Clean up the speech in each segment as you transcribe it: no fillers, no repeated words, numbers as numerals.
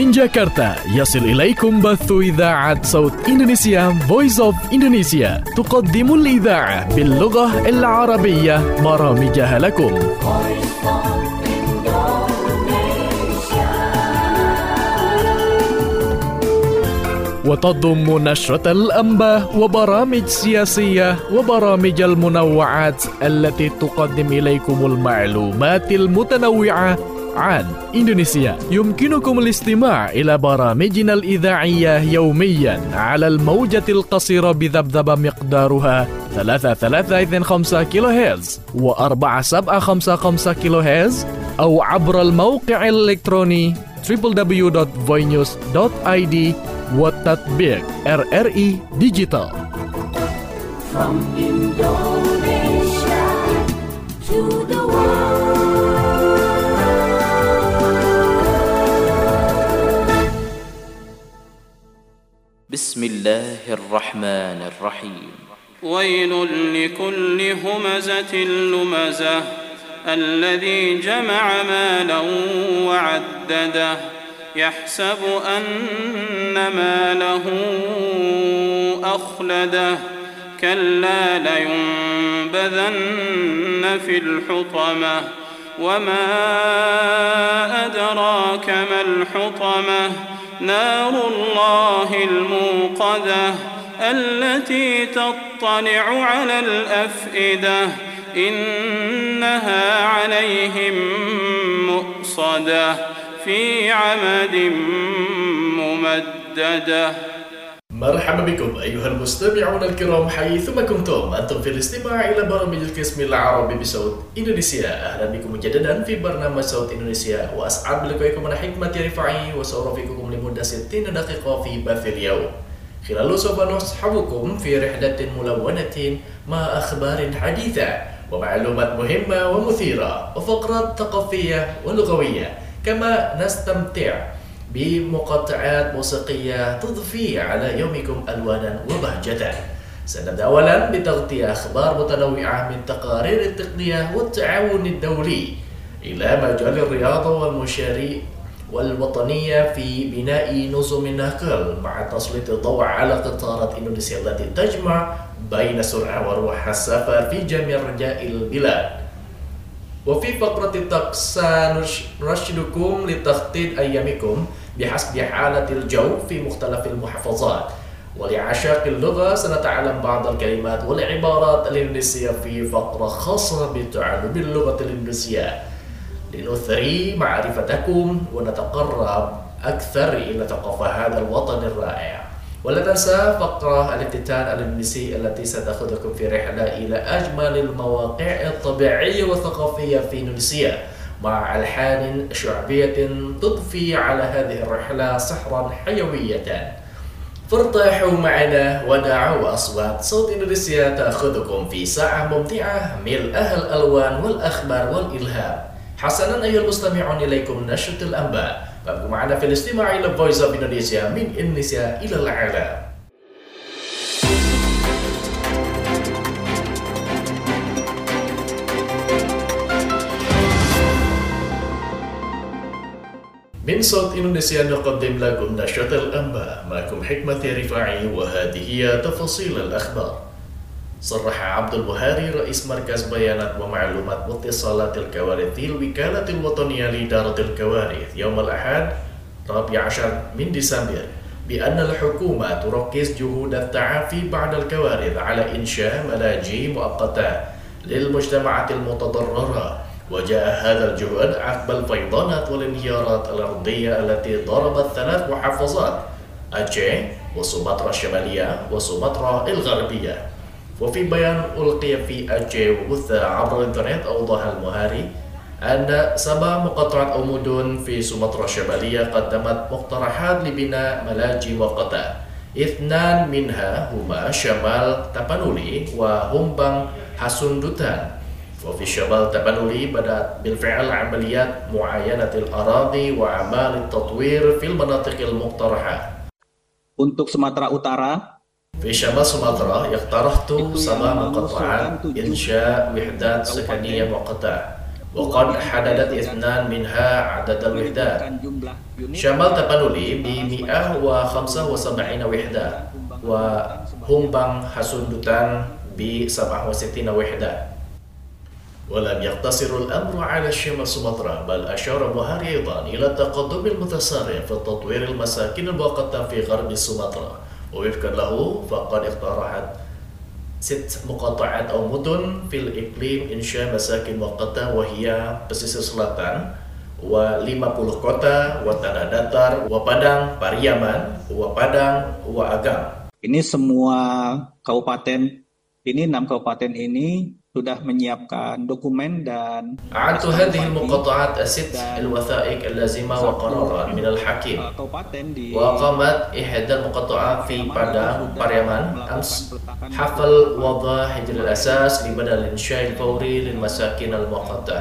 من جاكرتا يصل إليكم بث إذاعة صوت إندونيسيا Voice of Indonesia تقدم الإذاعة باللغة العربية برامجها لكم. وتضم نشرة الأنباء وبرامج سياسية وبرامج المنوعات التي تقدم إليكم المعلومات المتنوعة عن إندونيسيا. يمكنكم الاستماع إلى برامجنا الإذاعية يوميا على الموجة القصيرة بذبذبة مقدارها 3325 كيلو هرتز و4755 كيلو هرتز أو عبر الموقع الإلكتروني www.voinews.id وتطبيق RRI Digital. From Indonesia to the world. بسم الله الرحمن الرحيم. ويل لكل همزة لمزة الذي جمع مالا وعدده يحسب أن ماله أخلده كلا لينبذن في الحطمة وما أدراك ما الحطمة نار الله الموقدة التي تطلع على الأفئدة إنها عليهم مؤصدة في عمد ممددة. مرحبا بكم أيها المستمعون الكرام حيثما كنتم أنتم في الاستماع إلى برامج القسم العربي بصوت إندونيسيا. أهلا بكم مجددا في برنامج صوت إندونيسيا وأسعد بلقائكم أنا حكمة رفاعي وسأرافقكم لمدة 60 دقيقة في بث اليوم. خلاله سوف نصحبكم في رحلة ملونة مع أخبار حديثة ومعلومات مهمة ومثيرة وفقرات ثقافية ولغوية، كما نستمتع بمقطعات موسيقية تضفي على يومكم ألوانا وبهجة. سنبدأ أولا بتغطية أخبار متنوعة من تقارير التقنية والتعاون الدولي إلى مجال الرياضة والمشاريع والوطنية في بناء نظم النقل مع تسليط الضوء على قطارات إندونيسيا التي تجمع بين سرعة وروح السفر في جميع رجاء البلاد. وفي فقرة الطقس سنرشدكم لتخطيط أيامكم بحسب حالة الجو في مختلف المحافظات. ولعشاق اللغة سنتعلم بعض الكلمات والعبارات الإندونيسية في فقرة خاصة بتعلم اللغة الإندونيسية لنثري معرفتكم ونتقرب أكثر إلى ثقافة هذا الوطن الرائع. ولا تنسى فقرة الافتتان الإندونيسي التي ستأخذكم في رحلة إلى أجمل المواقع الطبيعية والثقافية في إندونيسيا مع ألحان شعبية تضفي على هذه الرحلة سحرا حيوية. فارتاحوا معنا ودعوا أصوات صوت إندونيسيا تأخذكم في ساعة ممتعة ملءها الألوان والأخبار والإلهام. حسنا أيها المستمعون، إليكم نشرة الأنباء. فابقوا معنا في الاستماع إلى Voice of Indonesia من إندونيسيا إلى العالم. من صوت إندونيسيا نقدم لكم نشرة الأنباء، معكم حكمة رفاعي وهذه هي تفاصيل الأخبار. صرح عبد البهاري رئيس مركز بيانات ومعلومات واتصالات الكوارث في الوكالة الوطنية لإدارة الكوارث يوم الأحد 14 من ديسمبر بأن الحكومة تركز جهود التعافي بعد الكوارث على إنشاء ملاجئ مؤقتة للمجتمعات المتضررة. وجاء هذا الجهد عقب الفيضانات والانهيارات الأرضية التي ضربت 3 محافظات أجه وسومطرة الشمالية وسومطرة الغربية. وفي بيان ألقي في أجه وبث عبر الإنترنت أوضح المهاري أن 7 مقاطعات أو مدن في سومطرة الشمالية قدمت مقترحات لبناء ملاجئ مؤقتة. 2 منها هما شمال تابانولي وهمبang حسندوتان. وفي شمال تابانولي بدأت بالفعل عمليات معاينة الأراضي وأعمال التطوير في المناطق المقترحة. Untuk Sumatera Utara, في شمال سومطرة اقترحت 7 مقاطعات إنشاء وحدات سكنية مؤقتة وقد حددت 2 منها عدد الوحدات. jumlah unit شمال تبانولي ب175 وحدة وهمبang حسندتان ب67 وحدة. ولم يقتصر الأمر على شمال سومطرة، بل أشار بوهاري أيضا إلى التقدم المتسارع في تطوير المساكن المؤقتة في غرب سومطرة. ووفقا له فقد اقترحت 6 مقاطعات أو مدن في الإقليم إنشاء مساكن مؤقتة، وهي pesisir selatan, و50 kota, Tanah Datar, Padang, Pariaman, Padang, Agam. ini semua kabupaten ini 6 kabupaten ini sudah menyiapkan dokumen dan أعدت هذه المقاطعات ال6 الوثائق اللازمة وقرارات من الحكيم. kabupaten di وقامت إحدى المقاطعات في Padang, Pariaman أمس حفل وضع حجر الأساس لبدء الإنشاء الفوري للمساكن المؤقتة.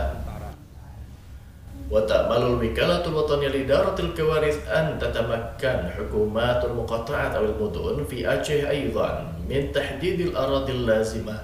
وتأمل الوكالة الوطنية لإدارة الكوارث أن تتمكن حكومات المقاطعات أو المدن في أعجه أيضا من تحديد الأراضي اللازمة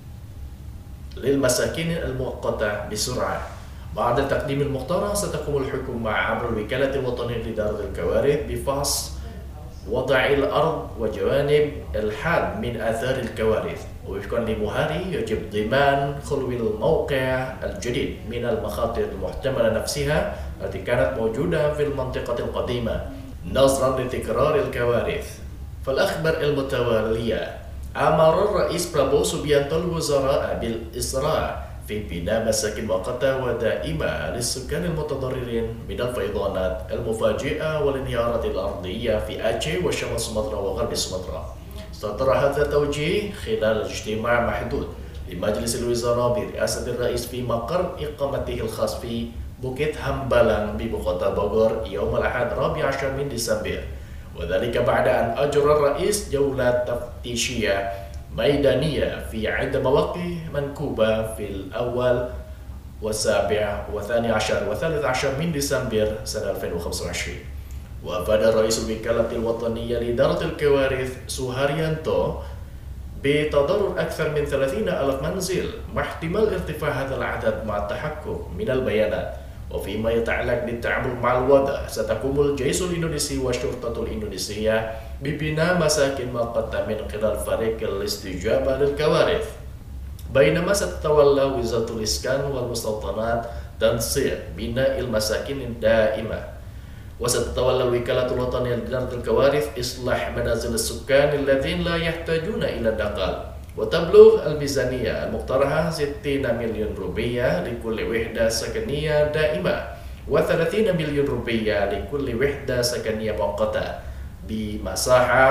للمساكن المؤقتة بسرعة. بعد تقديم المقترح ستقوم الحكومة عبر الوكالة الوطنية لإدارة الكوارث بفحص وضع الأرض وجوانب الحاد من آثار الكوارث. وفقا لبوهاري يجب ضمان خلو الموقع الجديد من المخاطر المحتملة نفسها التي كانت موجودة في المنطقة القديمة نظرا لتكرار الكوارث. فالأخبار المتوالية أمر الرئيس برابو سوبيانتو الوزراء بالإسراع في بناء مساكن مؤقتة ودائمة للسكان المتضررين من الفيضانات المفاجئة والانهيارات الأرضية في أعجه وشمال سومطرة وغرب سومطرة. صدر هذا التوجيه خلال اجتماع محدود لمجلس الوزراء برئاسة الرئيس في مقر إقامته الخاص في بukit Hambalang ببوكوتا بوغور يوم الأحد 14 من ديسمبر، وذلك بعد أن أجرى الرئيس جولة تفتيشية ميدانية في عدة مواقع منكوبة في الأول والسابع والثاني عشر والثالث عشر من ديسمبر سنة 2025. وأفاد رئيس الوكالة الوطنية لإدارة الكوارث سوهاريانتو بتضرر أكثر من 30,000 منزل مع احتمال ارتفاع هذا العدد مع التحقق من البيانات. وفيما يتعلق بالتعامل مع الوضع ستقوم الجيش الإندونيسي والشرطة الإندونيسية ببناء مساكن مؤقتة من خلال فريق الاستجابة للكوارث، بينما ستتولى وزارة الإسكان والمستوطنات تنسيق بناء المساكن الدائمة. وستتولى الوكالة الوطنية لإدارة الكوارث إصلاح منازل السكان الذين لا يحتاجون إلى النقل. وتبلغ الميزانية المقترحة 60 مليون روبية لكل وحدة سكنية دائمة و30 مليون روبية لكل وحدة سكنية مؤقتة بمساحة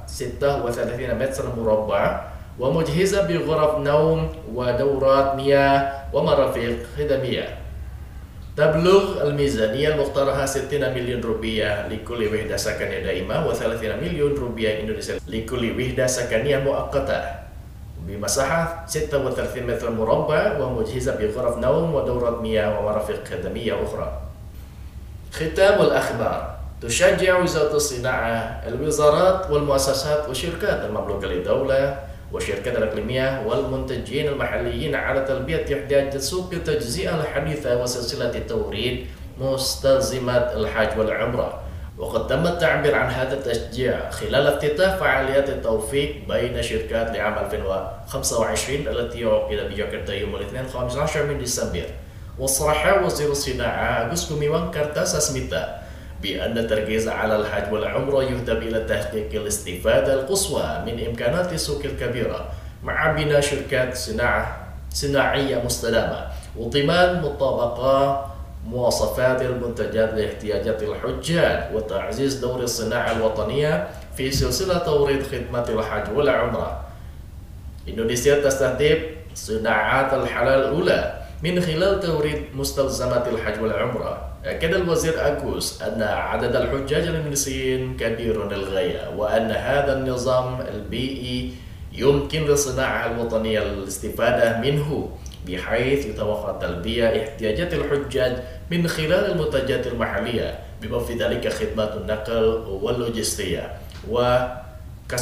36 متر مربع ومجهزة بغرف نوم ودورات مياه ومرافق خدمية. تبلغ الميزانية المقترحة 60 مليون روبية لكل وحدة سكنية دائمة و30 مليون روبية إندونيسية لكل وحدة سكنية مؤقتة بمساحة 36 متر مربع ومجهزة بغرف نوم ودورات مياه ومرافق خدمية أخرى. ختام الأخبار. تشجع وزارة الصناعة الوزارات والمؤسسات والشركات المملوكة للدولة والشركات الإقليمية والمنتجين المحليين على تلبية احتياجات سوق التجزئة الحديثة وسلسلة التوريد مستلزمات الحج والعمرة. وقد تم التعبير عن هذا التشجيع خلال افتتاح فعاليات التوفيق بين شركات لعام 2025 التي عقدت بجاكرتا يوم الاثنين 15 من ديسمبر. وصرح وزير الصناعة أغوست كوميوان كارتاساسميتا بأن التركيز على الحج والعمرة يهدف إلى تحقيق الاستفادة القصوى من إمكانات السوق الكبيرة مع بناء شركات صناعية مستدامة وضمان مطابقة مواصفات المنتجات لاحتياجات الحجاج وتعزيز دور الصناعة الوطنية في سلسلة توريد خدمات الحج والعمرة. إندونيسيا تستهدف صناعات الحلال الأولى من خلال توريد مستلزمات الحج والعمرة. أكد الوزير أغوست أن عدد الحجاج الإندونيسيين كبير للغاية وأن هذا النظام البيئي يمكن للصناعة الوطنية الاستفادة منه بحيث يتوفر تلبية احتياجات الحجاج من خلال المنتجات المحلية بما في ذلك خدمات النقل واللوجستية.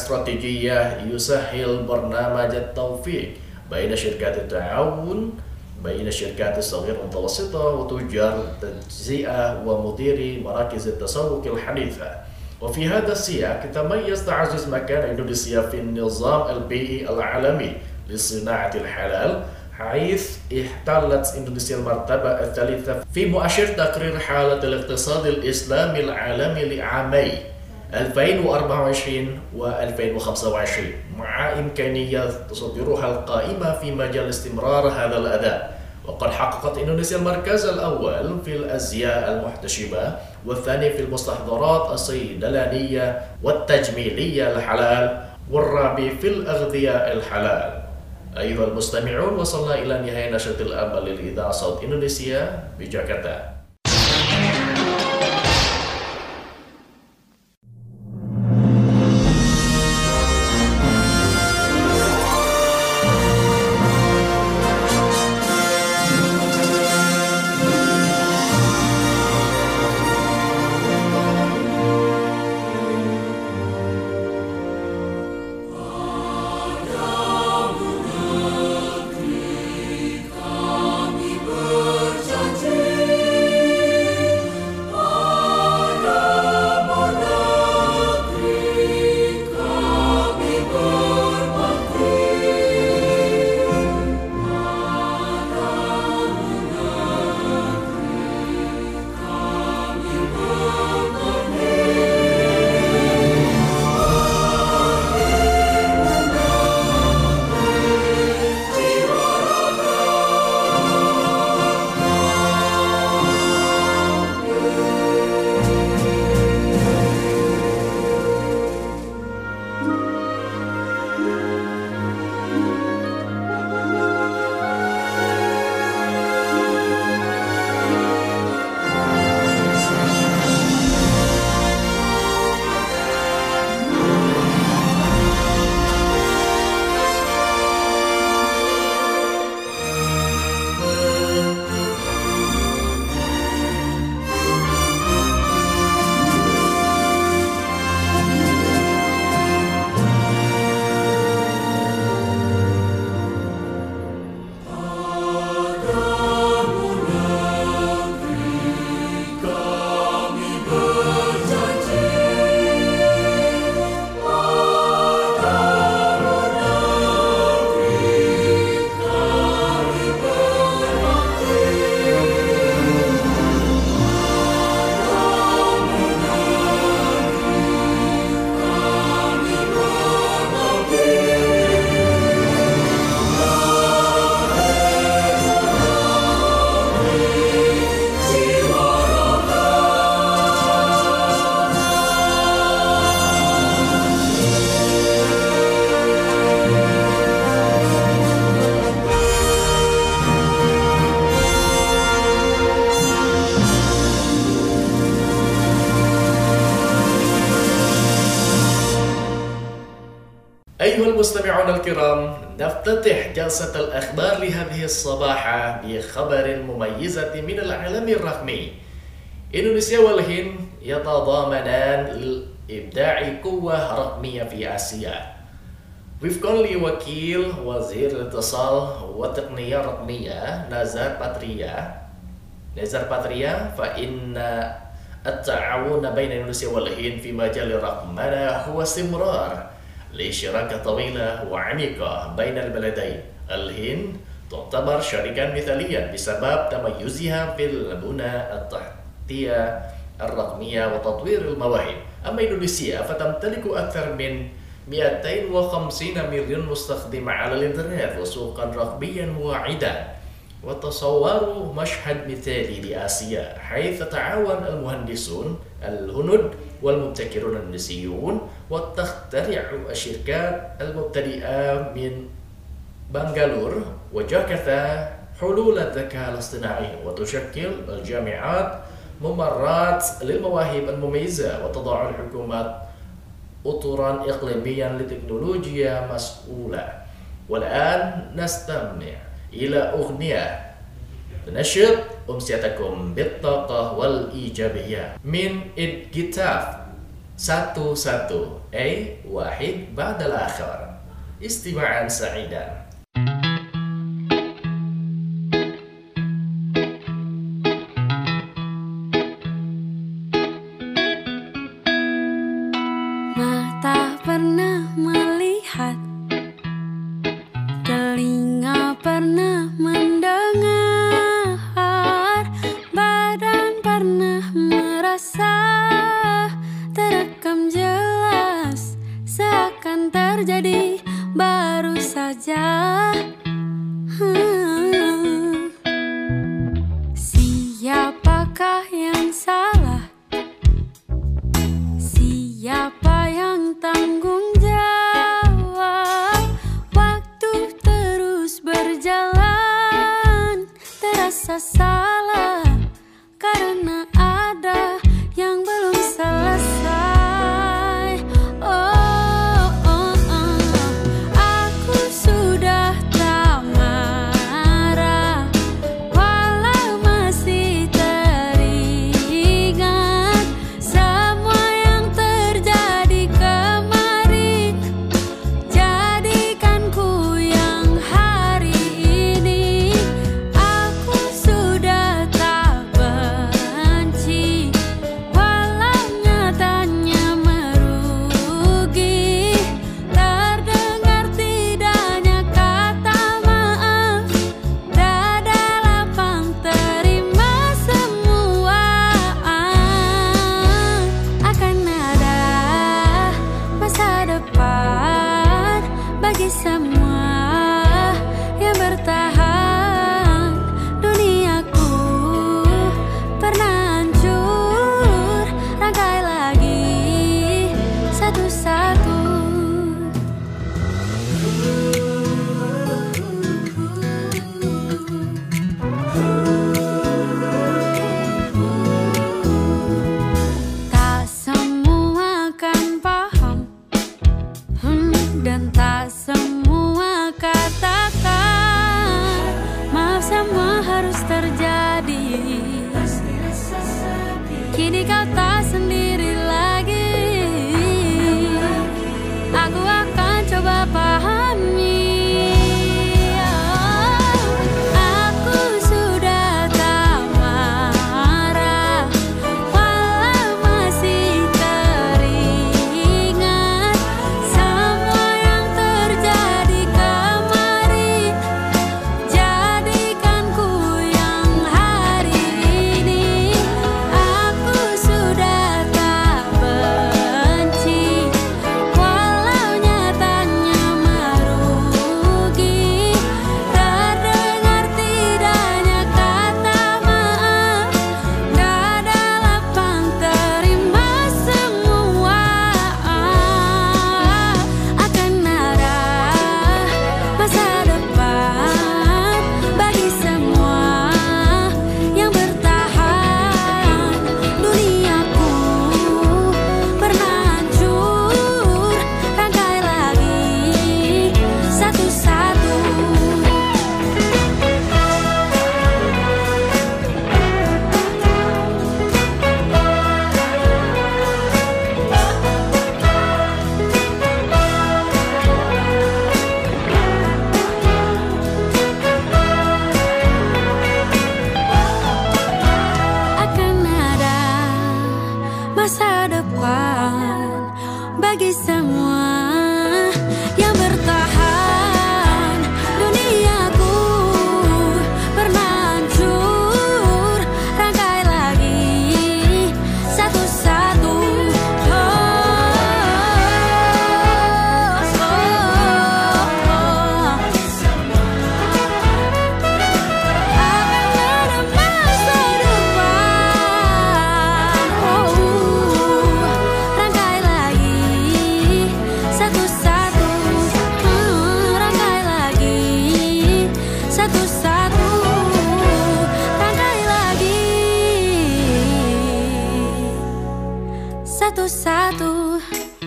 وكاستراتيجية يسهل برنامج التوفيق بين شركات التعاون بين الشركات الصغيرة والمتوسطة وتجار التجزئة ومديري مراكز التسوق الحديثة. وفي هذا السياق تميز تعزز مكان إندونيسيا في النظام البيئي العالمي لصناعة الحلال، حيث احتلت إندونيسيا المرتبة الثالثة في مؤشر تقرير حالة الاقتصاد الإسلامي العالمي لعامي 2024 و2025 مع إمكانية تصدرها القائمة في مجال استمرار هذا الأداء. وقد حققت إندونيسيا المركز الأول في الأزياء المحتشمة، والثاني في المستحضرات الصيدلانية والتجميلية الحلال، والرابع في الأغذية الحلال. أيها المستمعون، وصلنا إلى نهاية نشرة الأنباء للإذاعة صوت إندونيسيا بجاكرتا. أيها المستمعون الكرام، نفتتح جلسة الأخبار لهذه الصباحة بخبر مميزة من العالم الرقمي. إندونيسيا والهند يتضامنان لإبداع قوة رقمية في آسيا. وفقا لوكيل وزير الاتصال والتقنية الرقمية نزار باتريا، فإن التعاون بين إندونيسيا والهند في مجال الرقمنة هو استمرار لشراكة طويلة وعميقة بين البلدين. الهند تعتبر شريكا مثاليا بسبب تميزها في البنى التحتية الرقمية وتطوير المواهب. أما إندونيسيا فتمتلك أكثر من 250 مليون مستخدم على الإنترنت وسوقا رقميا واعدا، وتصوروا مشهد مثالي لآسيا حيث تتعاون المهندسون الهنود والمبتكرون الإندونيسيون وتخترع الشركات المبتدئة من بنغالور وجاكرتا حلول الذكاء الاصطناعي، وتشكل الجامعات ممرات للمواهب المميزة، وتضع الحكومات أطرا إقليميا لتكنولوجيا مسؤولة. والآن نستمع إلى أغنية تنشط أمسيتكم بالطاقة والإيجابية من إدجيتاف 11 أي واحد بعد الآخر. استماعا سعيدا. terus saja. Siapakah yang salah? Siapa yang tanggung jawab? Waktu terus berjalan, terasa salah karena ada yang belum selesai. Aku sudah tak marah, walau masih teringat semua yang terjadi kemarin. Jadikan ku yang hari ini. Aku sudah tak benci, walau nyatanya merugi. Terdengar tidaknya kata maaf, dada lapang terima semua. Akan ada masa depan bagi semua yang bertahan. Duniaku pernah hancur, rangkai lagi satu-satu. Tak semua kan paham, dan tak semua katakan maaf, semua harus terjadi. Kini kau tak sendiri lagi. Aku akan coba pahami. Aku sudah tak marah, walau masih teringat semua yang terjadi kemarin. Jadikan ku yang hari ini. Aku sudah tak benci, walau nyatanya merugi. Terdengar tidaknya kata maaf, dada lapang terima semua. Akan ada masa depan bagi semua yang bertahan. Duniaku pernah hancur, rangkai lagi satu-satu. Akan ada masa depan bagi semua yang bertahan. Duniaku pernah hancur, rangkai lagi satu-satu. Akan ada masa depan, rangkai lagi satu-satu. Rangkai lagi satu-satu. Rangkai lagi satu-satu.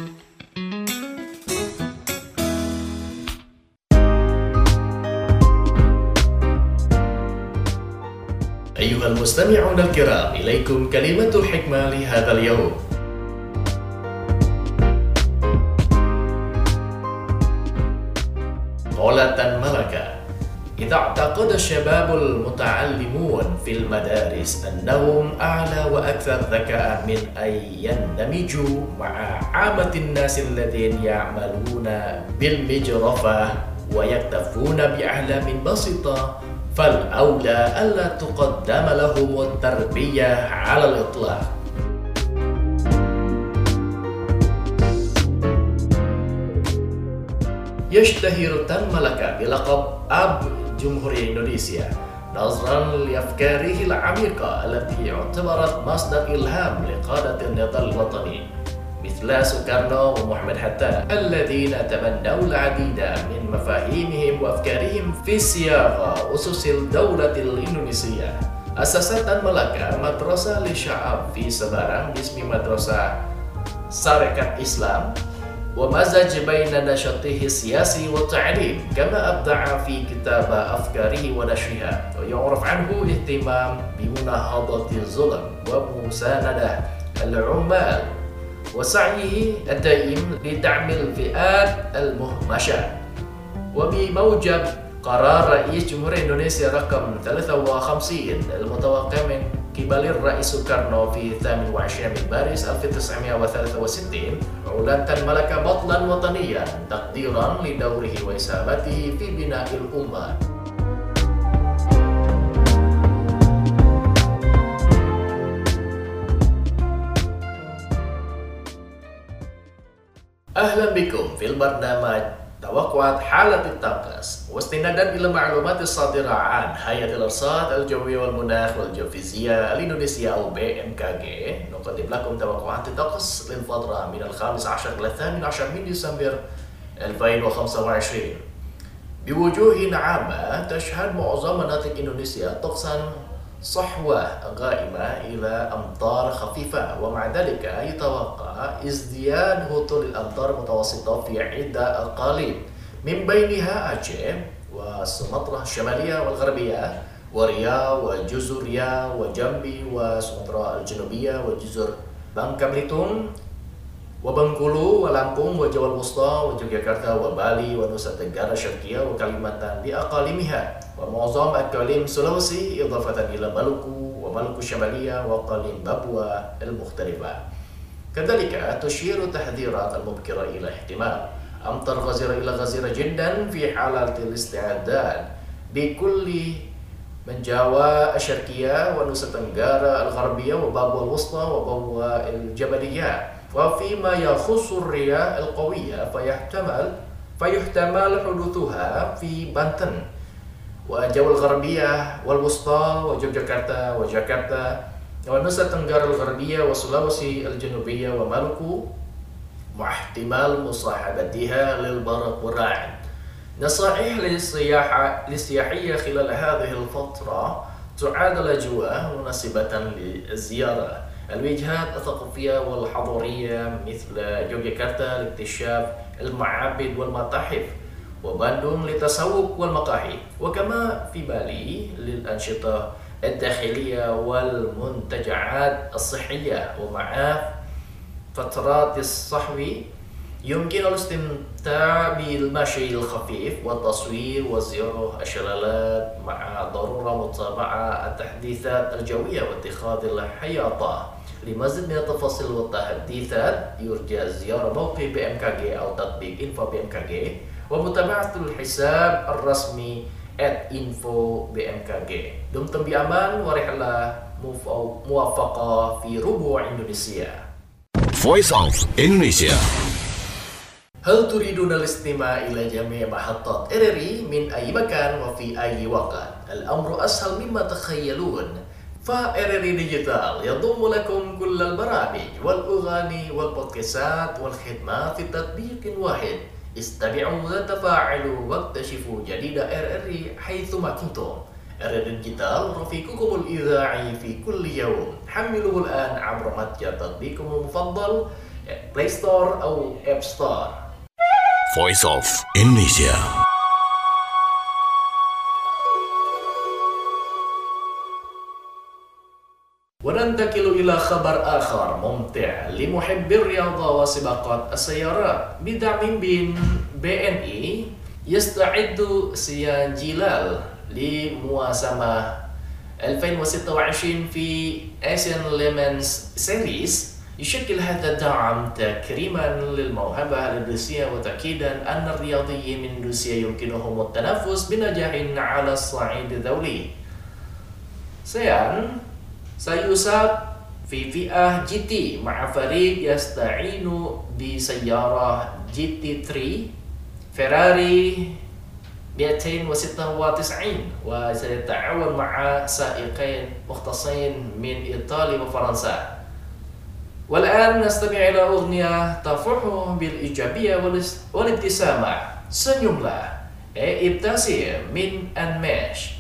أيها المستمعون الكرام، إليكم كلمة الحكمة لهذا اليوم. قالت الملكة: إذا اعتقد الشباب المتعلمون في المدارس أنهم أعلى وأكثر ذكاء من أن يندمجوا مع عامة الناس الذين يعملون بالمجرفة ويكتفون بأحلام بسيطة، فالأولى ألا تقدم لهم التربية على الإطلاق. يشتهر تان ملكة بلقب أب جمهورية إندونيسيا نظرا لأفكاره العميقة التي اعتبرت مصدر إلهام لقادة النضال الوطني مثل سوكارنو ومحمد حتى الذين تبنوا العديد من مفاهيمهم وأفكارهم في صياغة أسس الدولة الإندونيسية. أسست تان ملكة مدرسة للشعب في سبارang باسم مدرسة ساركات إسلام ومزج بين نشاطه السياسي والتعليم كما أبدع في كتابة أفكاره ونشرها ويعرف عنه اهتمام بمناهضة الظلم ومساندة العمال وسعيه الدائم لدعم الفئات المهمشة. وبموجب قرار رئيس جمهورية إندونيسيا رقم 53 المتوقع من قبل الرئيس سوكارنو في 28 من مارس 1963 أعلن تان ملكة بطلا وطنيا تقديرا لدوره وإسهامته في بناء الأمة. أهلا بكم في البرنامج توقعات حالة الطقس واستنادا إلى المعلومات الصادرة عن هيئة الأرصاد الجوية والمناخ والجيوفيزياء الإندونيسية أو BMKG نقدم لكم توقعات الطقس للفترة من 15 إلى 18 من ديسمبر 2025. بوجوه عامة تشهد معظم مناطق إندونيسيا طقسا صحوة غائمة إلى أمطار خفيفة ومع ذلك يتوقع ازدياد هطول الأمطار المتوسطة في عدة أقاليم من بينها أعجه وسومطرة الشمالية والغربية وريau وجزر ريau وجامبي وسومطرة الجنوبية وجزر بangka Belitung وبنغولو ولامبونغ وجاوا الوسطى ويوغياكارتا وبالي ونوسا تنغارا الشرقية وكاليمانتان بأقاليمها ومعظم أقاليم سولوسي إضافة إلى مالوكو ومالوكو الشمالية وأقاليم بابوا المختلفة. كذلك تشير التحذيرات المبكرة إلى احتمال أمطار غزيرة إلى غزيرة جدا في حالة الاستعداد بكل من جاوا الشرقية ونوسا تنغارا الغربية وبابوا الوسطى وبابوا الجبلية. وفيما يخص الرياح القوية فيحتمل حدوثها في بانتن وجاوا الغربية والوسطى ويوغياكارتا وجاكرتا ونوسا تنغارا الغربية وسلاوسي الجنوبية ومالوكو مع احتمال مصاحبتها للبرق والرعد. نصائح للسياحية خلال هذه الفترة تعد الأجواء مناسبة للزيارة الوجهات الثقافية والحضارية مثل يوغياكارتا لاكتشاف المعابد والمتاحف وباندونغ للتسوق والمقاهي وكما في بالي للأنشطة الداخلية والمنتجعات الصحية. ومع فترات الصحو يمكن الاستمتاع بالمشي الخفيف والتصوير وزيارة الشلالات مع ضرورة متابعة التحديثات الجوية واتخاذ الحياطة. لمزيد من التفاصيل والتحديثات يرجى زيارة موقع BMKG أو تطبيق info BMKG ومتابعة الحساب الرسمي @info_bmkg. دمتم بأمان ورحلة موفقة في ربوع إندونيسيا. Voice of Indonesia. هل تريدون الاستماع إلى جميع محطات RRI من أي مكان وفي أي وقت؟ الأمر أسهل مما تخيلون، فRRI ديجيتال يضم لكم كل البرامج والأغاني والبودكاستات والخدمات في تطبيق واحد. استمعوا وتفاعلوا واكتشفوا جديد RRI حيثما كنتم. RRI ديجيتال رفيقكم الإذاعي في كل يوم. حملوه الآن عبر متجر تطبيقكم المفضل Play Store أو App Store. Voice of Indonesia. وننتقل إلى خبر آخر ممتع لمحبي الرياضة وسباقات السيارات. بدعم من BNI يستعد سيان جيلال لمواسمة 2026 في Asian Le Mans Series. يشكل هذا الدعم تكريما للموهبة الإندونيسية وتأكيدا أن الرياضيين من إندونيسيا يمكنهم التنافس بنجاح على الصعيد الدولي. سيان سيساق في فئة GT مع فريق يستعين بسيارة GT3 Ferrari 296 وسيتعاون مع سائقين مختصين من إيطاليا وفرنسا. والآن نستمع إلى أغنية تفرح بالإيجابية والابتسامة. Senyumlah ابتسم من أنماش.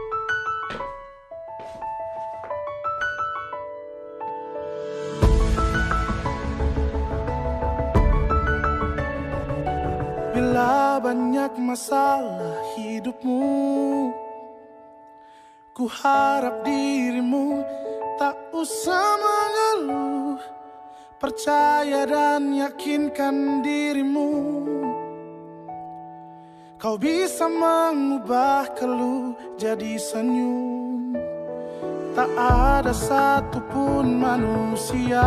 Bila banyak masalah hidupmu, ku harap dirimu tak usah mengeluh. Percaya dan yakinkan dirimu, kau bisa mengubah keluh jadi senyum. Tak ada satupun manusia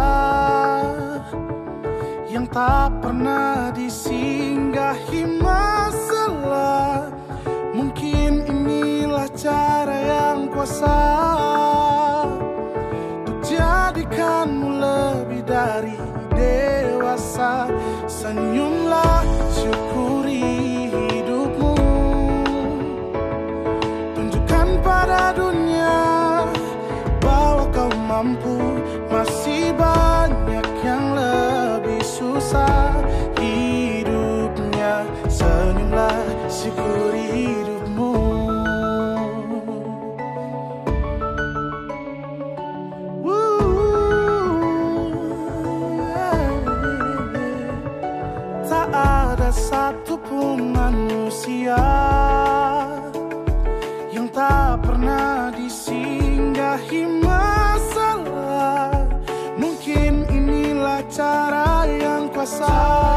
yang tak pernah disinggahi masalah. Mungkin inilah cara yang kuasa untuk jadikanmu lebih dari dewasa. Senyumlah, syukuri hidupmu, tunjukkan pada dunia bahwa kau mampu. Masih banyak yang lebih susah hidupnya. Senyumlah, syukuri hidupmu. Tak ada satupun manusia yang tak pernah disinggahi masalah. Mungkin inilah cara yang kuasa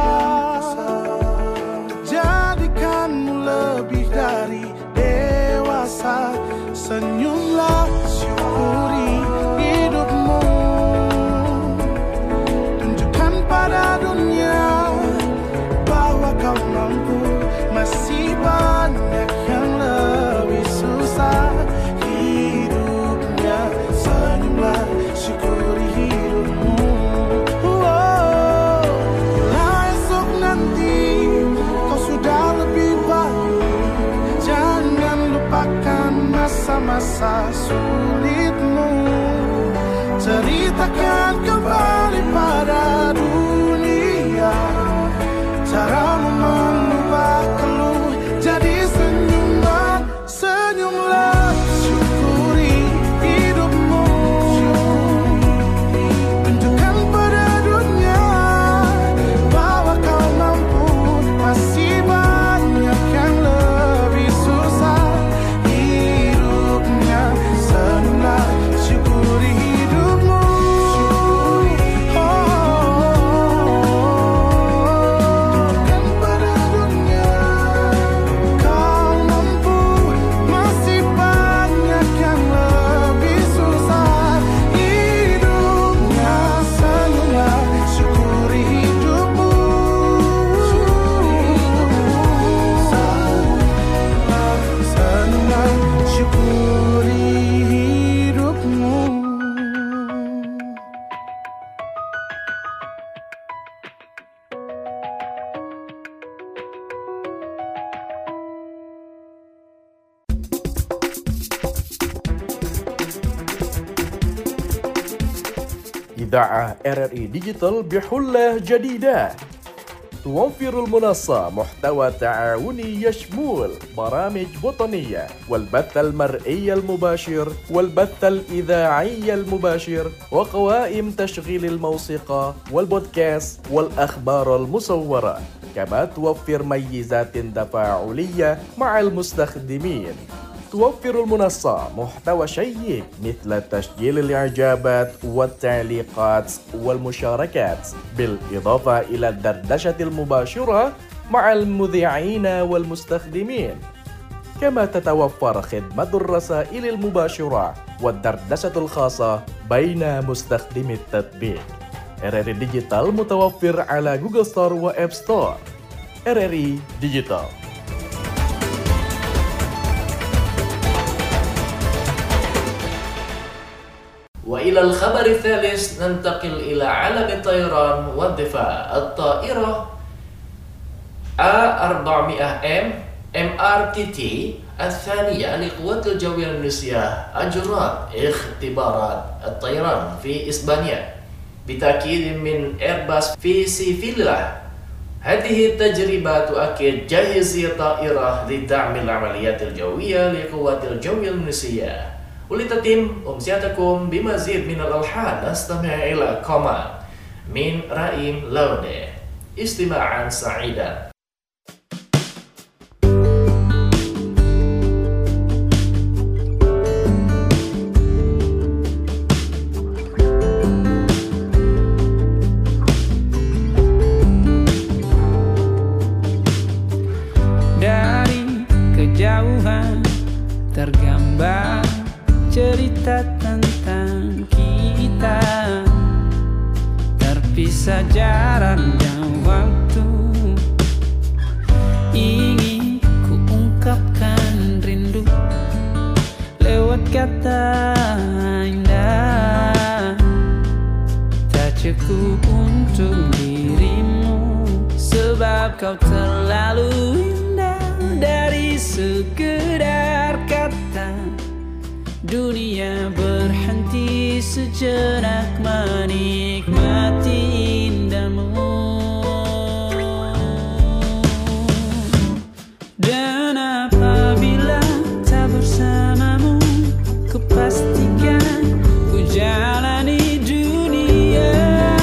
jadikanmu lebih dari dewasa. Senyumlah, syukuri hidupmu, tunjukkan pada dunia bahwa kau mampu. Masih banyak yang lebih susah hidupnya. Senyumlah, syukuri hidupmu. Bila esok nanti kau sudah lebih baik, jangan lupakan masa-masa sulitmu. Ceritakan kembali pada dunia caramu mengubah keluh jadi senyuman. Senyumlah, syukuri hidupmu, tunjukkan pada dunia bahwa kau mampu. Masih banyak yang lebih susah hidupnya. Senyumlah, syukuri hidupmu. Tunjukkan pada dunia kau mampu. Masih banyak yang lebih susah hidupnya. Senyumlah, syukuri hidupmu. Senyumlah, syukuri hidupmu. إذاعة RRI ديجيتال بحلة جديدة توفر المنصة محتوى تعاوني يشمل برامج وطنية والبث المرئي المباشر والبث الإذاعي المباشر وقوائم تشغيل الموسيقى والبودكاست والأخبار المصورة. كما توفر ميزات تفاعلية مع المستخدمين. توفر المنصة محتوى شيق مثل تسجيل الإعجابات والتعليقات والمشاركات، بالإضافة إلى الدردشة المباشرة مع المذيعين والمستخدمين. كما تتوفر خدمة الرسائل المباشرة والدردشة الخاصة بين مستخدمي التطبيق. RRI Digital متوفر على جوجل ستور وآب ستور. RRI Digital. وإلى الخبر الثالث ننتقل إلى عالم الطيران والدفاع. الطائرة A400M MRTT الثانية لقوات الجوية الإندونيسية أجرت اختبارات الطيران في إسبانيا بتأكيد من إيرباص في سيفيلا. هذه التجربة تؤكد جاهزية الطائرة لدعم العمليات الجوية لقوات الجوية الإندونيسية. ولتتم أمسيتكم بمزيد من الألحان نستمع إلى كومان من رائم لوني. استماعا سعيدا. Tergambar cerita tentang kita, terpisah jarak dan waktu. Ingin ku ungkapkan rindu lewat kata indah, tak cukup untuk dirimu, sebab kau terlalu indah. Dari sekedar kata, dunia berhenti sejenak menikmati indahmu. Dan apabila tak bersamamu, kupastikan ku jalani dunia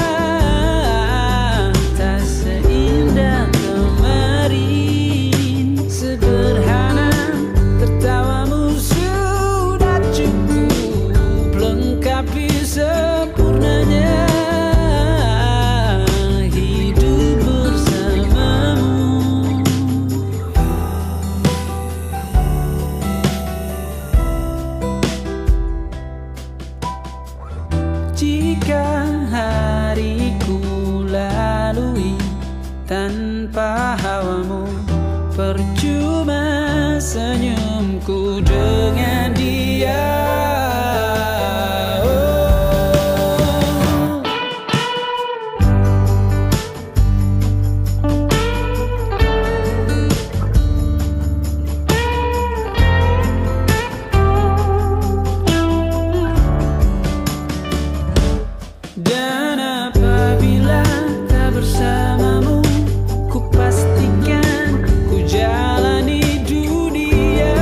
tak seindah kemarin. Sederhana, tertawamu sudah cukup lengkapi sempurnanya hidup bersamamu. Jika hariku lalui tanpa hawamu, percuma senyumku dengan dia. Dan apabila tak bersamamu, kupastikan ku jalani dunia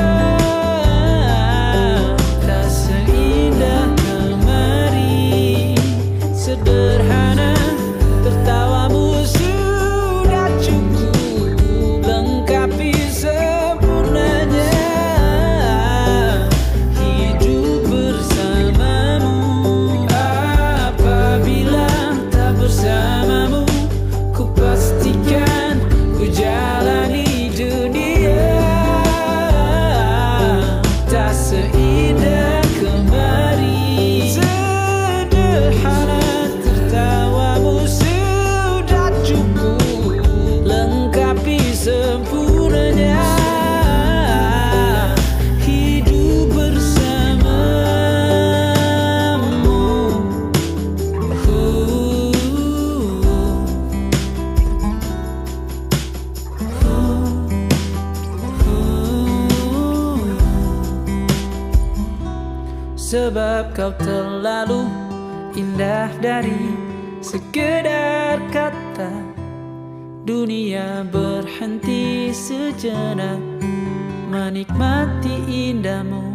tak seindah kemarin. Sederhana, tertawamu sudah cukup lengkapi sempurnanya hidup bersamamu. Apabila tak bersamamu, kupastikan ku jalani dunia tak seindah kemarin. Sederhana, tertawamu sudah cukup lengkapi sempurnanya hidup bersamamu. Sebab kau terlalu indah dari sekedar kata, dunia berhenti sejenak menikmati indahmu.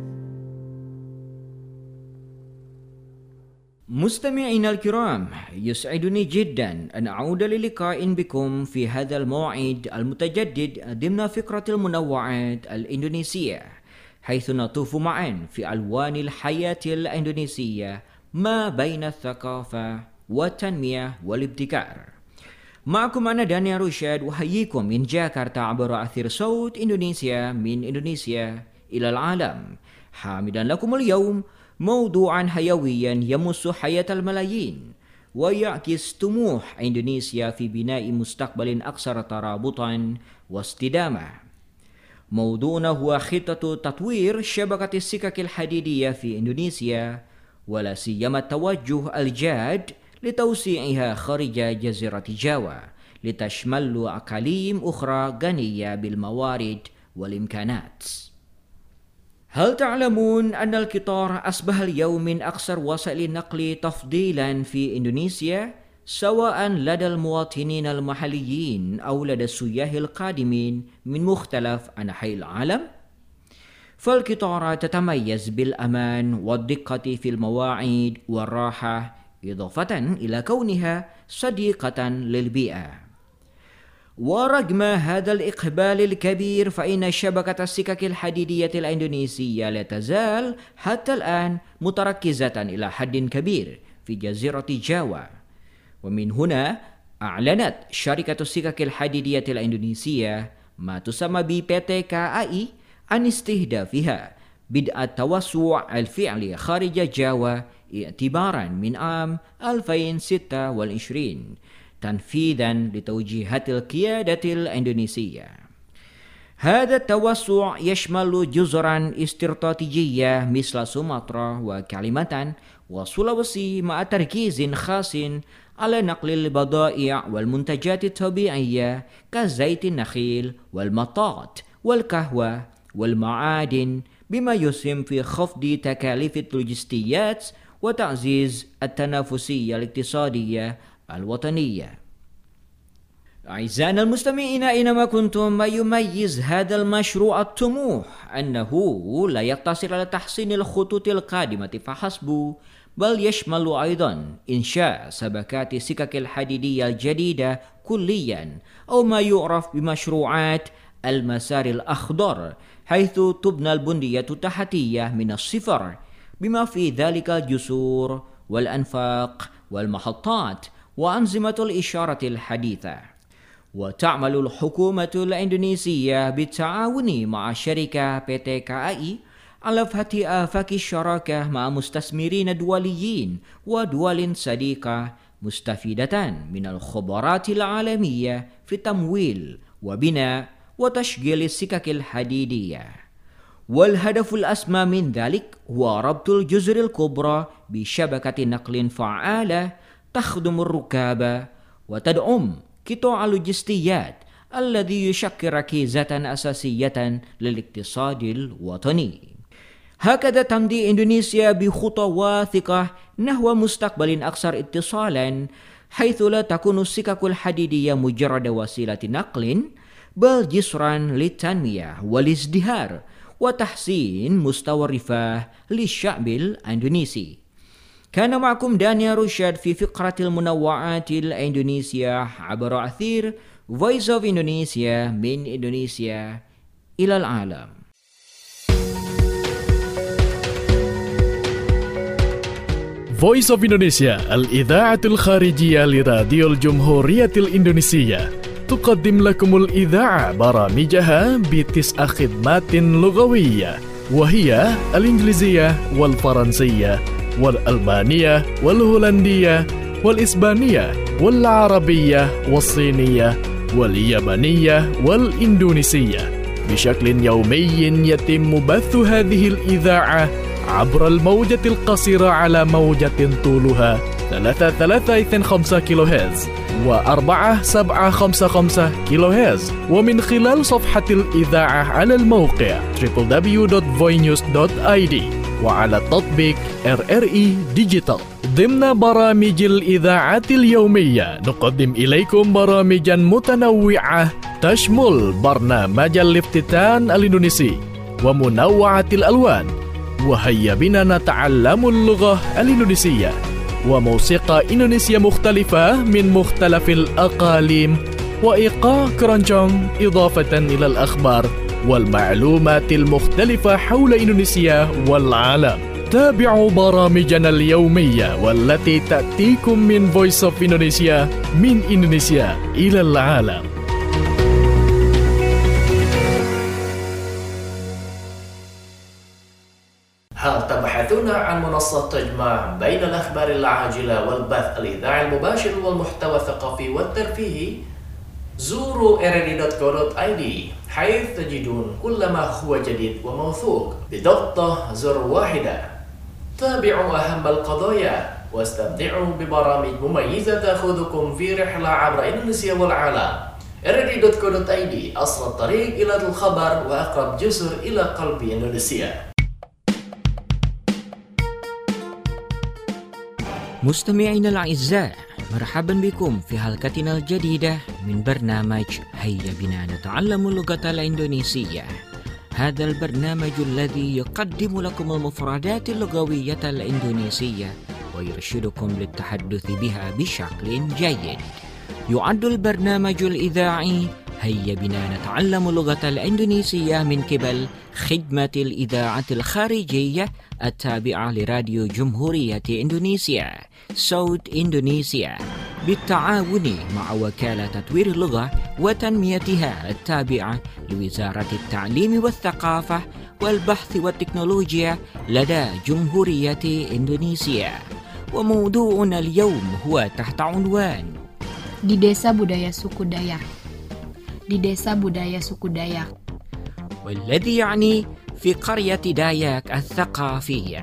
مستمعينا الكرام، يسعدني جدا أن أعود للقاء بكم في هذا الموعد المتجدد ضمن فقرة المنوعات الإندونيسية، حيث نطوف معا في ألوان الحياة الإندونيسية ما بين الثقافة والتنمية والابتكار. معكم أنا دانيال رشاد، وأحييكم من جاكرتا عبر أثير صوت إندونيسيا من إندونيسيا إلى العالم، حامدا لكم اليوم موضوعا حيويا يمس حياة الملايين ويعكس طموح إندونيسيا في بناء مستقبل أكثر ترابطا واستدامة. موضوعنا هو خطة تطوير شبكة السكك الحديدية في إندونيسيا، ولا سيما التوجه الجاد لتوسيعها خارج جزيرة جاوا لتشمل أقاليم أخرى غنية بالموارد والإمكانات. هل تعلمون أن القطار أصبح اليوم من أكثر وسائل النقل تفضيلا في إندونيسيا، سواء لدى المواطنين المحليين أو لدى السياح القادمين من مختلف أنحاء العالم؟ فالقطار تتميز بالأمان والدقة في المواعيد والراحة، إضافة إلى كونها صديقة للبيئة. ورغم هذا الإقبال الكبير، فإن شبكة السكك الحديدية الإندونيسية لا تزال حتى الآن متركزة إلى حد كبير في جزيرة جاوا. ومن هنا أعلنت شركة السكك الحديدية الإندونيسية ما تسمى ب PT KAI عن استهدافها بدء التوسع الفعلي خارج جاوا اعتبارا من عام 2026 تنفيذا لتوجيهات القيادة الإندونيسية. هذا التوسع يشمل جزرا استراتيجية مثل سومطرة وكليمانتان وسولويسي، مع تركيز خاص على نقل البضائع والمنتجات الطبيعية كزيت النخيل والمطاط والقهوة والمعادن، بما يسهم في خفض تكاليف اللوجستيات وتعزيز التنافسية الاقتصادية الوطنية. أعزائنا المستمعين أينما كنتم، ما يميز هذا المشروع الطموح أنه لا يقتصر على تحسين الخطوط القادمة فحسب، بل يشمل أيضا إنشاء شبكات السكك الحديدية الجديدة كليا، أو ما يعرف بمشروعات المسار الأخضر، حيث تبنى البنية التحتية من الصفر، بما في ذلك الجسور والأنفاق والمحطات وأنظمة الإشارة الحديثة. وتعمل الحكومة الإندونيسية بالتعاون مع شركة PT KAI على فتح آفاق الشراكة مع مستثمرين دوليين ودول صديقة، مستفيدة من الخبرات العالمية في تمويل وبناء وتشغيل السكك الحديدية. والهدف الأسمى من ذلك هو ربط الجزر الكبرى بشبكة نقل فعالة تخدم الركاب وتدعم قطاع اللوجستيات الذي يشكل ركيزة أساسية للاقتصاد الوطني. هكذا تمضي إندونيسيا بخطى واثقة نحو مستقبل أكثر اتصالا، حيث لا تكون السكك الحديدية مجرد وسيلة نقل، بل جسرا للتنمية والازدهار وتحسين مستوى الرفاه للشعب الإندونيسي. كان معكم دانيال رشاد في فقرة المنوعات الإندونيسية عبر أثير Voice of Indonesia من إندونيسيا إلى العالم. Voice of Indonesia الإذاعة الخارجية لراديو الجمهورية الإندونيسية تقدم لكم الإذاعة برامجها ب9 خدمات لغوية، وهي الإنجليزية والفرنسية والألمانية والهولندية والإسبانية والعربية والصينية واليابانية والإندونيسية. بشكل يومي يتم بث هذه الإذاعة عبر الموجة القصيرة على موجة طولها 3325 كيلو هرتز و4755 كيلو هرتز، ومن خلال صفحة الإذاعة على الموقع www.voinews.id وعلى التطبيق RRI Digital. ضمن برامج الإذاعة اليومية نقدم إليكم برامجا متنوعة تشمل برنامج الافتتان الإندونيسي ومنوعة الألوان، وهيا بنا نتعلم اللغة الإندونيسية، وموسيقى إندونيسية مختلفة من مختلف الأقاليم، وإيقاع كرونجونج، إضافة إلى الأخبار والمعلومات المختلفة حول إندونيسيا والعالم. تابعوا برامجنا اليومية والتي تأتيكم من Voice of Indonesia من إندونيسيا إلى العالم. هل تبحثون عن منصة تجمع بين الأخبار العاجلة والبث الإذاعي المباشر والمحتوى الثقافي والترفيهي؟ زوروا rri.co.id حيث تجدون كل ما هو جديد وموثوق بضغطة زر واحدة. تابعوا أهم القضايا واستمتعوا ببرامج مميزة تأخذكم في رحلة عبر إندونيسيا والعالم. rri.co.id أصل الطريق إلى الخبر وأقرب جسر إلى قلب إندونيسيا. مستمعينا الأعزاء، مرحبا بكم في حلقتنا الجديدة من برنامج هيا بنا نتعلم اللغة الإندونيسية. هذا البرنامج الذي يقدم لكم المفردات اللغوية الإندونيسية ويرشدكم للتحدث بها بشكل جيد. يعد البرنامج الإذاعي هيا بنا نتعلم اللغة الإندونيسية من قبل خدمة الإذاعة الخارجية التابعة لراديو جمهورية إندونيسيا صوت إندونيسيا بالتعاون مع وكالة تطوير اللغة وتنميتها التابعة لوزارة التعليم والثقافة والبحث والتكنولوجيا لدى جمهورية إندونيسيا. وموضوعنا اليوم هو تحت عنوان Di Desa Budaya Suku Dayak. Di Desa Budaya Suku Dayak. والذي يعني في قرية داياك الثقافية.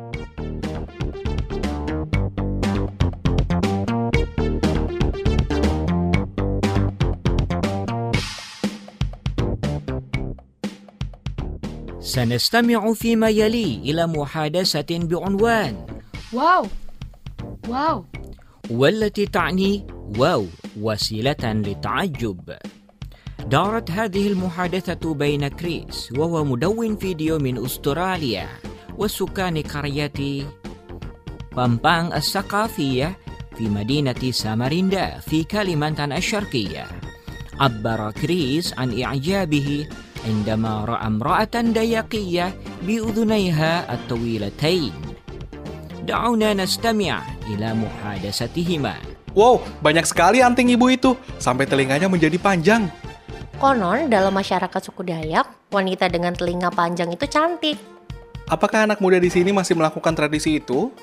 سنستمع فيما يلي إلى محادثة بعنوان Wow. Wow. والتي تعني واو وسيلة للتعجب. دارت هذه المحادثة بين كريس وهو مدون فيديو من أستراليا وسكان قرية بامبانغ الثقافية في مدينة ساماريندا في كاليمانتان الشرقية. عبر كريس عن إعجابه عندما رأى امرأة دياقية بأذنيها الطويلتين. دعونا نستمع إلى محادثتهما. Wow, banyak sekali anting ibu itu, sampai telinganya menjadi panjang. Konon, dalam masyarakat suku Dayak, wanita dengan telinga panjang itu cantik. Apakah anak muda di sini masih melakukan tradisi itu?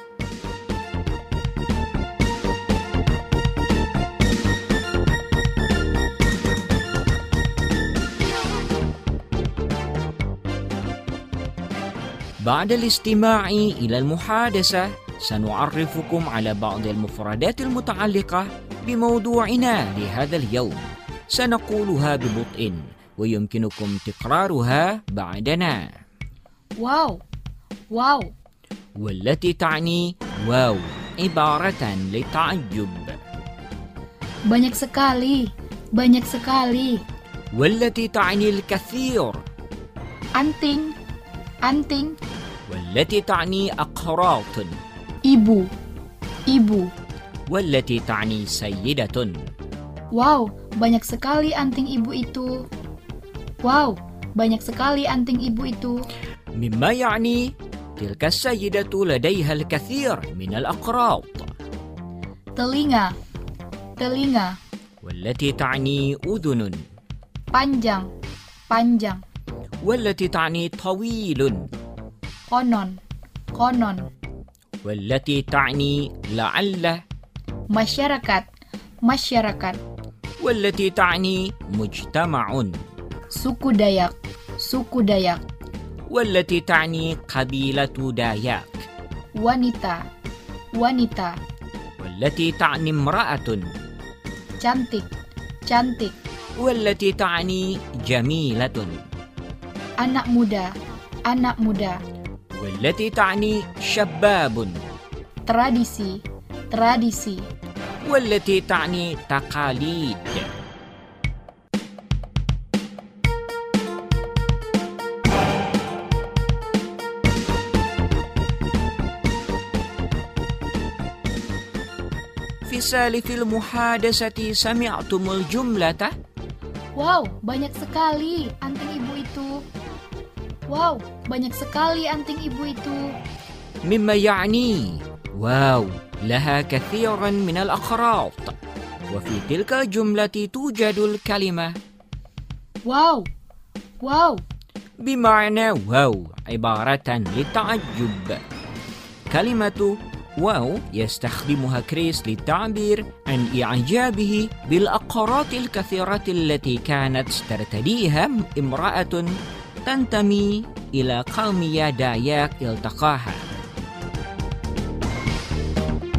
بعد الاستماع إلى المحادثة سنعرفكم على بعض المفردات المتعلقة بموضوعنا لهذا اليوم. سنقولها ببطء ويمكنكم تكرارها بعدنا. Wow. Wow. والتي تعني واو عبارة للتعجب. Banyak sekali. Banyak sekali. والتي تعني الكثير. Anting. Anting. والتي تعني أقراط. Ibu. Ibu. والتي تعني سيدة. Wow, banyak sekali anting ibu itu. Wow, banyak sekali anting ibu itu. مما يعني تلك السيدة لديها الكثير من الأقراط. Telinga. Telinga. والتي تعني أذن. Panjang. Panjang. والتي تعني طويل. Konon. Konon. والتي تعني لعل. Masyarakat. Masyarakat. والتي تعني مجتمع. Suku Dayak. Suku Dayak. والتي تعني قبيلة داياك. Wanita. Wanita. والتي تعني امرأة. Cantik. Cantik. والتي تعني جميلة. Anak muda. Anak muda. والتي تعني شباب. Tradisi. Tradisi. والتي تعني تقاليد. في سالف المحادثة سمعتم الجملة Wow, banyak sekali anting ibu itu. Wow, banyak sekali anting ibu itu. مما يعني واو لها كثيرا من الأقراط. وفي تلك الجملة توجد الكلمة Wow. Wow. بمعنى واو عبارة للتعجب. كلمة واو يستخدمها كريس للتعبير عن إعجابه بالأقراط الكثيرة التي كانت ترتديها امرأة تنتمي إلى قومية داياك التقاها.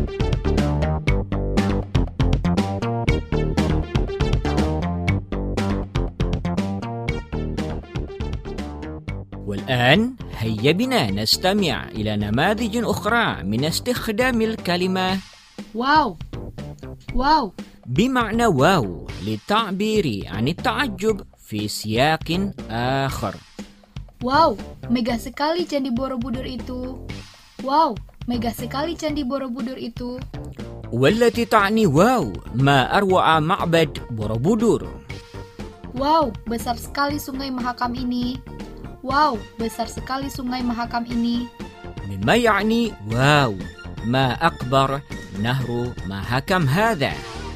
والآن هيا بنا نستمع إلى نماذج أخرى من استخدام الكلمة واو واو بمعنى واو للتعبير عن التعجب في سياق آخر. Wow, megah sekali Candi Borobudur itu. Wow, megah sekali Candi Borobudur itu. والتي تعني واو ما أروع معبد بوروبودور. Wow, besar sekali sungai Mahakam ini. Wow, besar sekali sungai Mahakam ini. مما يعني واو ما أكبر نهر محكم هذا.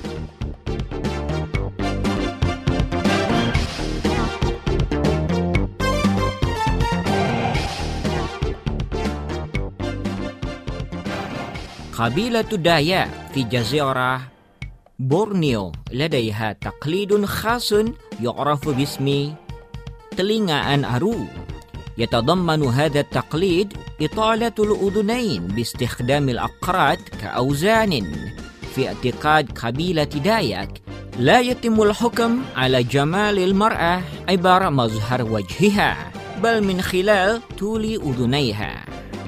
قبيلة داياك في جزيرة بورنيو لديها تقليد خاص يعرف باسم telingaan aru. يتضمن هذا التقليد إطالة الأذنين باستخدام الأقراط كأوزان. في اعتقاد قبيلة داياك لا يتم الحكم على جمال المرأة عبر مظهر وجهها بل من خلال طول أذنيها.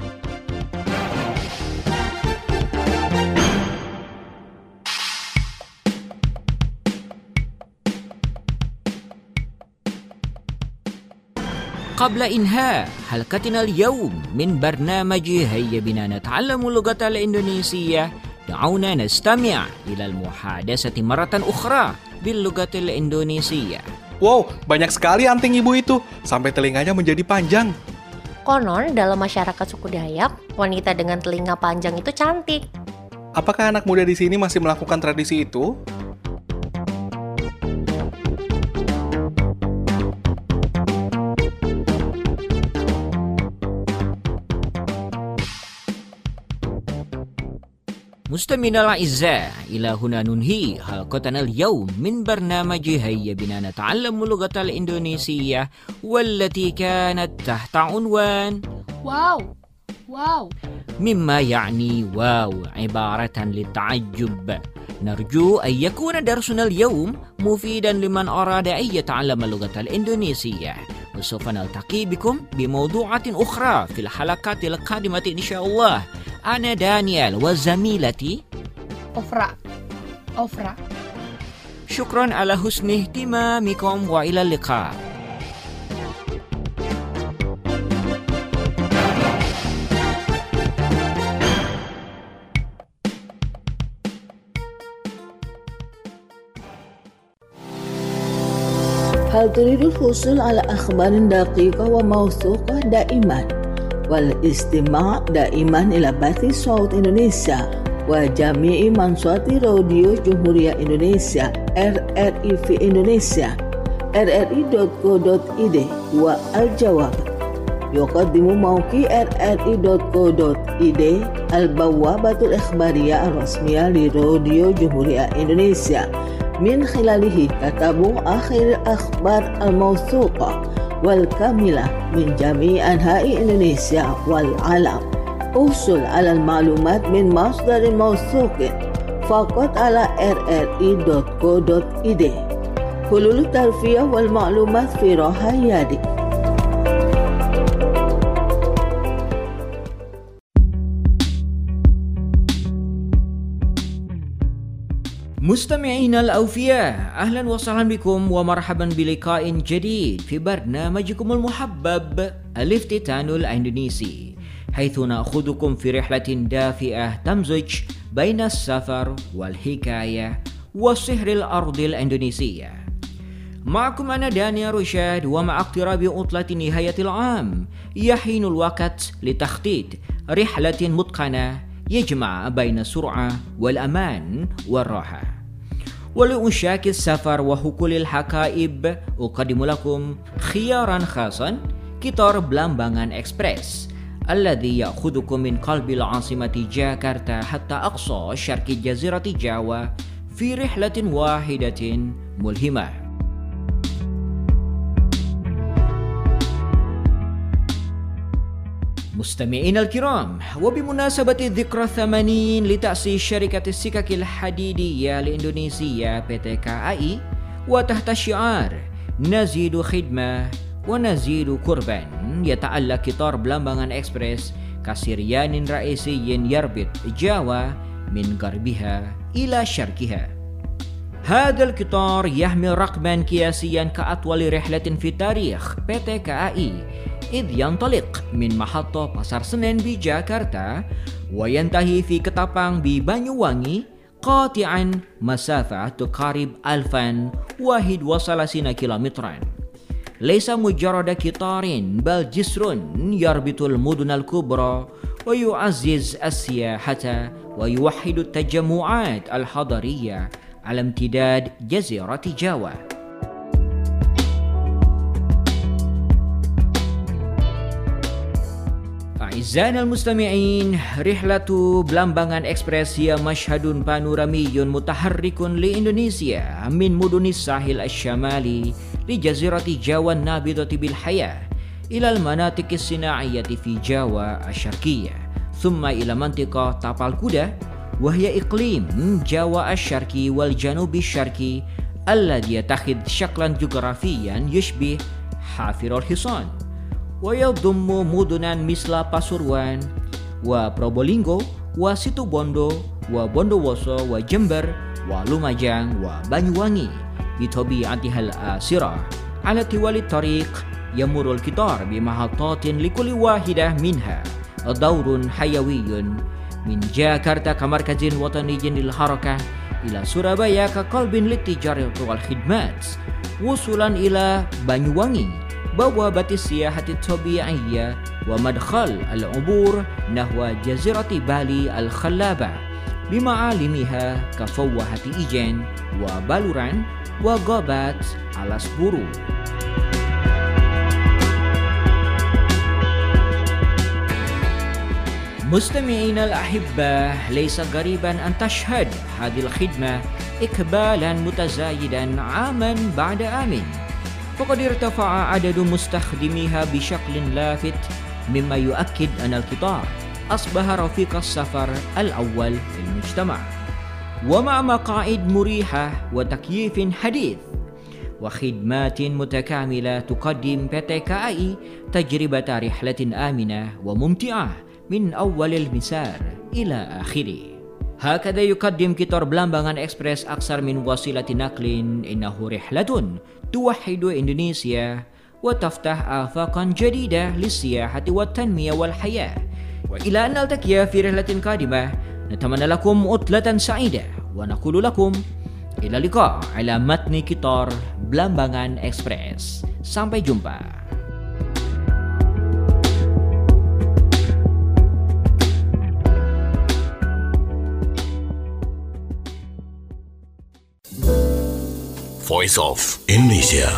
قبل إنهاء حلقتنا اليوم من برنامج هيا بنا نتعلم اللغة الإندونيسية، دعونا نستمع إلى المحادثة مرة أخرى باللغة الإندونيسية. Wow, banyak sekali anting ibu itu, sampai telinganya menjadi panjang. Konon dalam masyarakat suku Dayak, wanita dengan telinga panjang itu cantik. Apakah anak muda di sini masih melakukan tradisi itu? مستمعينا الأعزاء، إلى هنا ننهي حلقتنا اليوم من برنامج هيا بنا نتعلم اللغة الإندونيسية، والتي كانت تحت عنوان واو واو، مما يعني واو عبارة للتعجب. نرجو أن يكون درسنا اليوم مفيدا لمن أراد أن يتعلم اللغة الإندونيسية، وسوف نلتقي بكم بموضوعات أخرى في الحلقات القادمة إن شاء الله. أنا دانيال وزميلتي أوفرا. شكرا على حسن اهتمامكم وإلى اللقاء. هل تريد الحصول على أخبار دقيقة وموثوقة دائما والاستماع دائما إلى بث صوت إندونيسيا وجميع منصات راديو جمهورية إندونيسيا RRI في إندونيسيا rri.co.id؟ والجواب يقدم موقع rri.co.id البوابة الإخبارية الرسمية لراديو جمهورية إندونيسيا. من خلاله تتابع آخر الأخبار الموثوقة والكاملة من جميع أنحاء إندونيسيا والعالم. احصل على المعلومات من مصدر موثوق فقط على rri.co.id. حلول الترفيه والمعلومات في راحة يدك. مستمعينا الأوفياء، أهلا وسهلا بكم ومرحبا بلقاء جديد في برنامجكم المحبب الافتتان الإندونيسي، حيث نأخذكم في رحلة دافئة تمزج بين السفر والحكاية وسحر الأرض الإندونيسية. معكم أنا دانيال رشاد، ومع اقتراب عطلة نهاية العام يحين الوقت لتخطيط رحلة متقنة يجمع بين السرعة والأمان والراحة. ولأنشاك السفر وحقول الحكائب أقدم لكم خيارا خاصا، قطار بلامبانgan إكسبريس الذي يأخذكم من قلب العاصمة جاكرتا حتى أقصى شرق جزيرة جاوا في رحلة واحدة ملهمة. مستمعينا الكرام، وبمناسبة الذكرى 80 لتأسيس شركة السكك الحديدية الإندونيسية PT KAI، وتحت شعار نزيد خدمة ونزيد قربا يتعلق قطار بلامبانغان إكسبريس كسريان رئيسي يربط جاوا من غربها إلى شرقها. هذا القطار يحمل رقما قياسيا كأطول رحلة في تاريخ PT KAI، إذ ينطلق من محطة Pasar Senen بجاكرتا وينتهي في Ketapang ببانيوانgi قاطعا مسافة تقارب 1031 كيلومترا. ليس مجرد قطار بل جسر يربط المدن الكبرى ويعزز السياحة ويوحد التجمعات الحضرية على امتداد جزيرة جاوا. أعزائنا المستمعين، رحلة بلامبانغان إكسبريس هي مشهد بانورامي متحرك لإندونيسيا من مدن الساحل الشمالي لجزيرة جاوا النابضة بالحياة إلى المناطق الصناعية في جاوا الشرقية، ثم إلى منطقة تابال كودا وهي إقليم جاوا الشرقي والجنوب الشرقي الذي يتخذ شكلا جغرافيا يشبه حافر الحصان، ويضم مدنا مثل Pasuruan وبروبولينغو وسيتوبوندو وبوندووسو وجمبر ولوماجang وبانيوانgi بطبيعتها الآسرة على طوال الطريق. يمر القطار بمحطات لكل واحدة منها دور حيوي من جاكرتا كمركز وطني للحركة إلى سورابaya كقلب للتجارة والخدمات، وصولا إلى بانيوانgi بوابة السياحة الطبيعية ومدخل العبور نحو جزيرة بالي الخلابة بمعالمها كفوهة إيجين وبالوران وغابات alas buru. مستمعينا الأحبة، ليس غريبا أن تشهد هذه الخدمة إقبالا متزايدا عاما بعد عام، فقد ارتفع عدد مستخدميها بشكل لافت، مما يؤكد أن القطار أصبح رفيق السفر الأول في المجتمع، ومع مقاعد مريحة وتكييف حديث وخدمات متكاملة تقدم PT KAI تجربة رحلة آمنة وممتعة من أول المسار إلى آخره. هكذا يقدم قطار بلامبانغان إكسبريس أكثر من وسيلة نقل. إنه رحلة توحد إندونيسيا وتفتح آفاقا جديدة للسياحة والتنمية والحياة. وإلى أن نلتقي في رحلة قادمة، نتمنى لكم عطلة سعيدة ونقول لكم إلى اللقاء على متن قطار بلامبانغان إكسبريس. Sampai jumpa. Voice of Indonesia.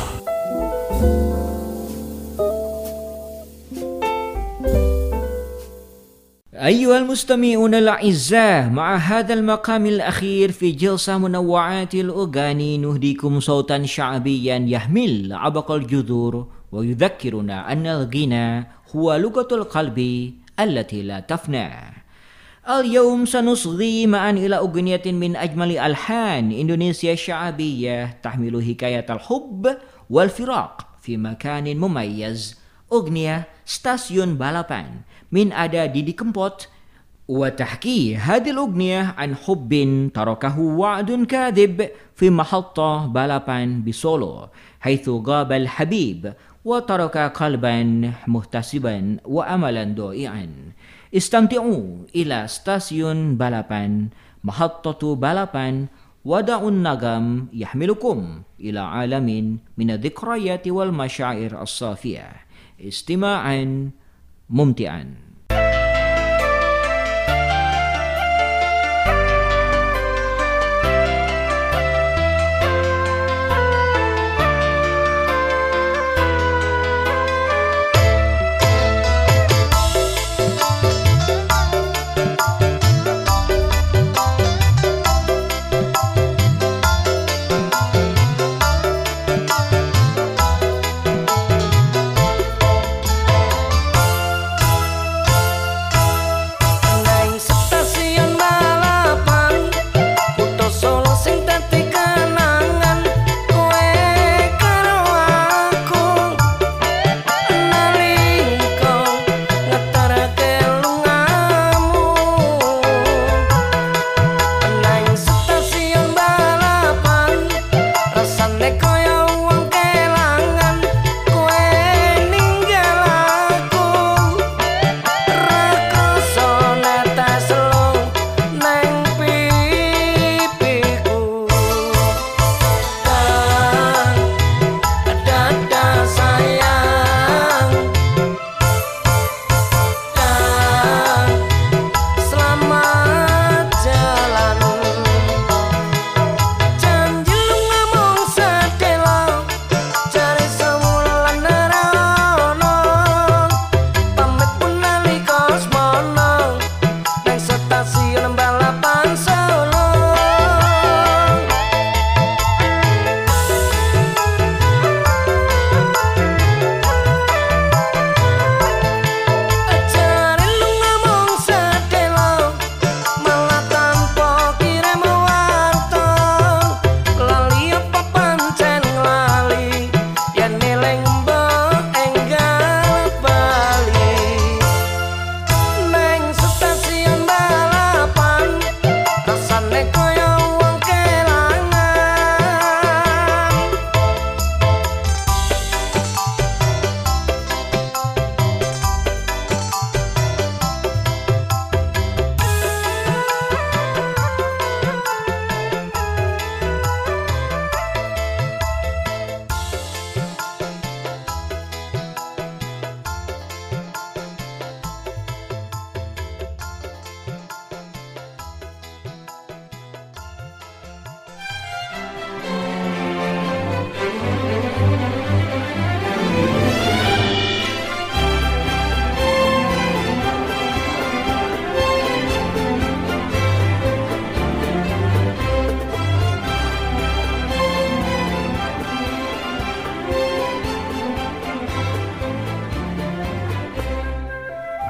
أيها المستمعون الأعزاء، مع هذا المقام الأخير في جلسة منوعات الأغاني نهديكم صوتا شعبيا يحمل عبق الجذور ويذكرنا أن الغنى هو لغة القلب التي لا تفنى. اليوم سنصغي معا إلى أغنية من أجمل ألحان إندونيسيا الشعبية تحمل حكاية الحب والفراق في مكان مميز، أغنية ستاسيون بالابان من أداء ديدي كمبوت. وتحكي هذه الأغنية عن حب تركه وعد كاذب في محطة بالابان بسولو، حيث غاب الحبيب وترك قلبا محتسبا وأملا ضائعا. استمتعوا إلى ستاسيون بالابان محطة بالابان، ودعوا النغم يحملكم إلى عالم من الذكريات والمشاعر الصافية. استماعا ممتعا.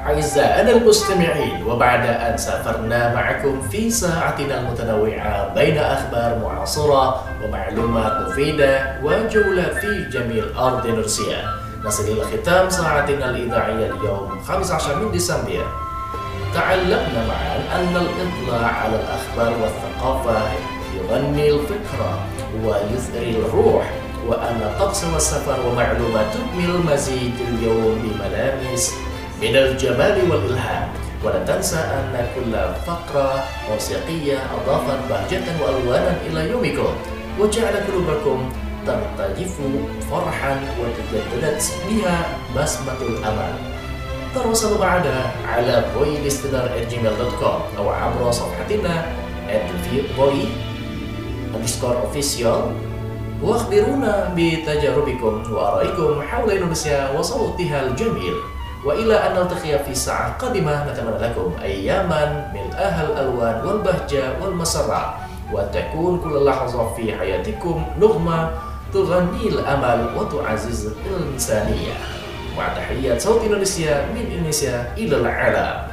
أعزائنا المستمعين، وبعد أن سافرنا معكم في ساعتنا المتنوعة بين أخبار معاصرة ومعلومات مفيدة وجولة في جميل أرض روسيا، نصل إلى ختام ساعتنا الإذاعية اليوم 15 من ديسمبر. تعلمنا معا أن الإطلاع على الأخبار والثقافة يغني الفكرة ويثري الروح، وأن الطقس والسفر ومعلومات تكمل المزيد اليوم بملامس من الجمال والإلهام. ولا تنسى أن كل فقرة موسيقية أضافت بهجة وألوانا إلى يومكم، وجعل قلوبكم ترتجف فرحا وتجددت بها بسمة الأمل. تواصلوا معنا على voilistener@gmail.com أو عبر صفحتنا @voi_official، واخبرونا بتجاربكم وآرائكم حول إندونيسيا وصوتها الجميل. وإلى أن نلتقي في ساعة قادمة، نتمنى لكم أياما ملءها الألوان والبهجة والمسرة، وتكون كل لحظة في حياتكم نغمة تغني الأمل وتعزز الإنسانية. مع تحيات صوت إندونيسيا من إندونيسيا إلى العالم.